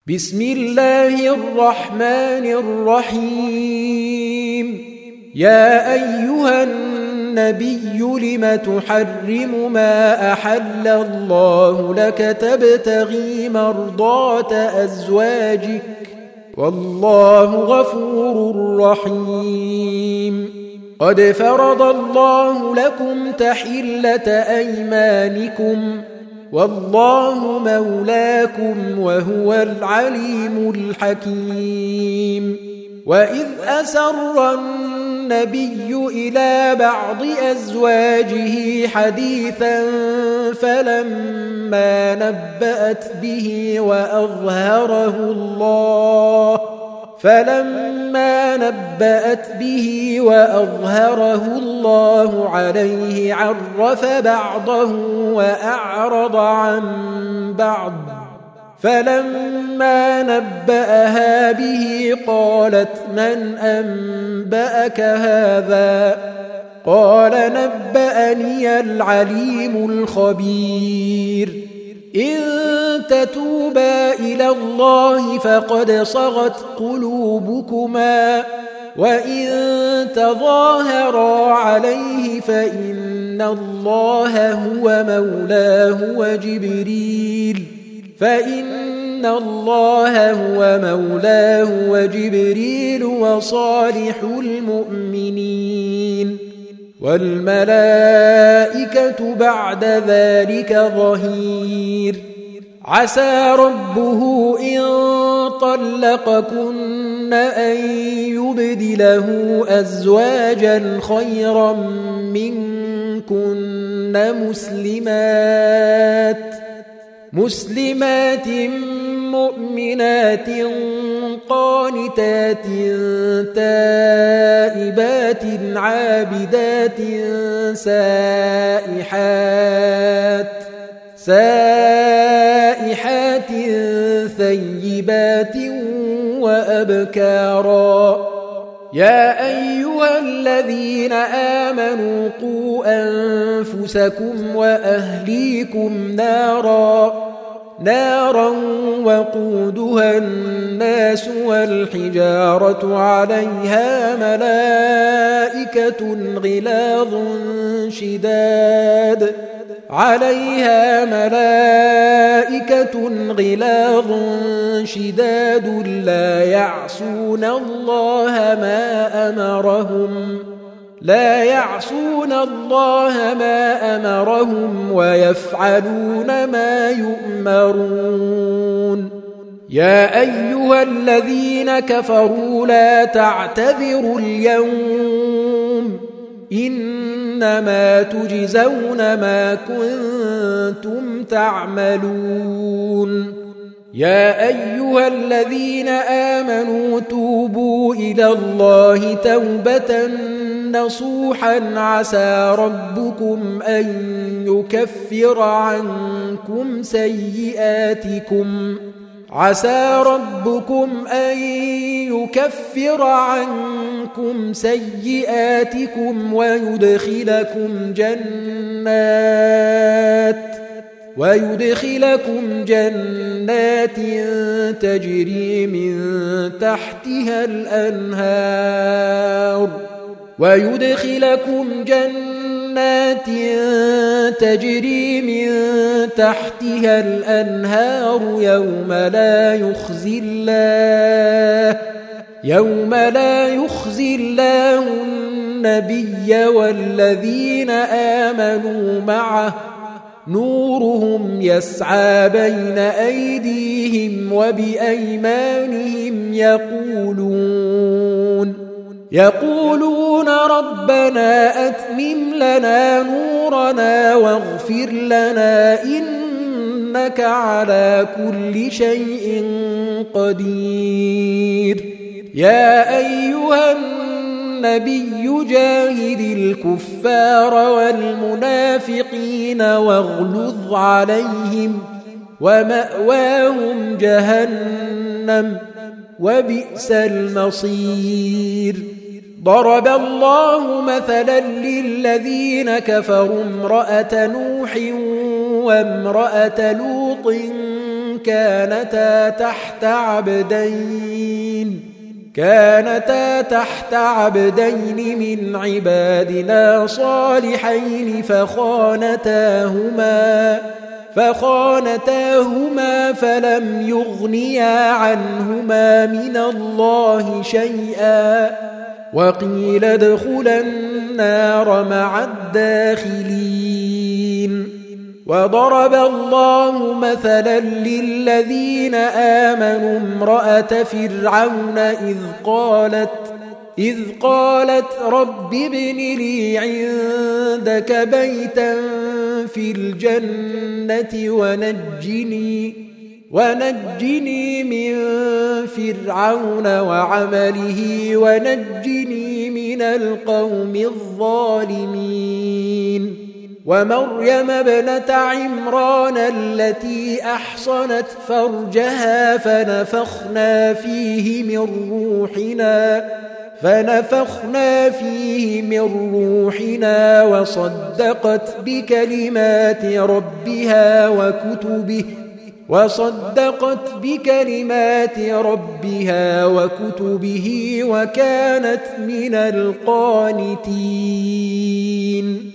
بسم الله الرحمن الرحيم. يا أيها النبي لم تحرم ما أحل الله لك تبتغي مرضات أزواجك والله غفور رحيم. قد فرض الله لكم تحلة أيمانكم والله مولاكم وهو العليم الحكيم. وإذ أسر النبي إلى بعض أزواجه حديثا فلما نبأت به وأظهره الله عليه عرف بعضه وأعرض عن بعض. فلما نبأها به قالت من أنبأك هذا؟ قال نبأني العليم الخبير. إن تتوبا إلى الله فقد صغت قلوبكما وإن تظاهرا عليه فإن الله هو مولاه وجبريل وصالح المؤمنين والملائكة بعد ذلك ظهير. عسى ربه إن طلقكن أن يبدله أزواجا خيرا منكن مسلمات مؤمنات قانتات تائبات عابدات سائحات ثيبات وأبكارا. يا أيها الذين آمنوا قوا أنفسكم وأهليكم نارا وقودها الناس والحجارة عليها ملائكة غلاظ شداد لا يعصون الله ما أمرهم ويفعلون ما يؤمرون. يا أيها الذين كفروا لا تعتذروا اليوم إنما تجزون ما كنتم تعملون. يا أيها الذين آمنوا توبوا إلى الله توبة نصوحا عسى ربكم أن يكفر عنكم سيئاتكم ويدخلكم جنات تجري من تحتها الأنهار يوم لا يخزي الله النبي والذين آمنوا معه نورهم يسعى بين أيديهم وبأيمانهم يقولون ربنا أتمم لنا نورنا واغفر لنا إنك على كل شيء قدير. يا أيها النبي جاهد الكفار والمنافقين واغلظ عليهم ومأواهم جهنم وبئس المصير. ضرب الله مثلا للذين كفروا امرأة نوح وامرأة لوط كانتا تحت عبدين من عبادنا صالحين فخانتاهما فلم يغنيا عنهما من الله شيئا وقيل ادخلا النار مع الداخلين. وضرب الله مثلا للذين آمنوا امرأة فرعون إذ قالت رب ابن لي عندك بيتا في الجنة ونجني من فرعون وعمله ونجني من القوم الظالمين. ومريم ابنة عمران التي أحصنت فرجها فنفخنا فيه من روحنا وصدقت بكلمات ربها وكتبه وكانت من القانتين.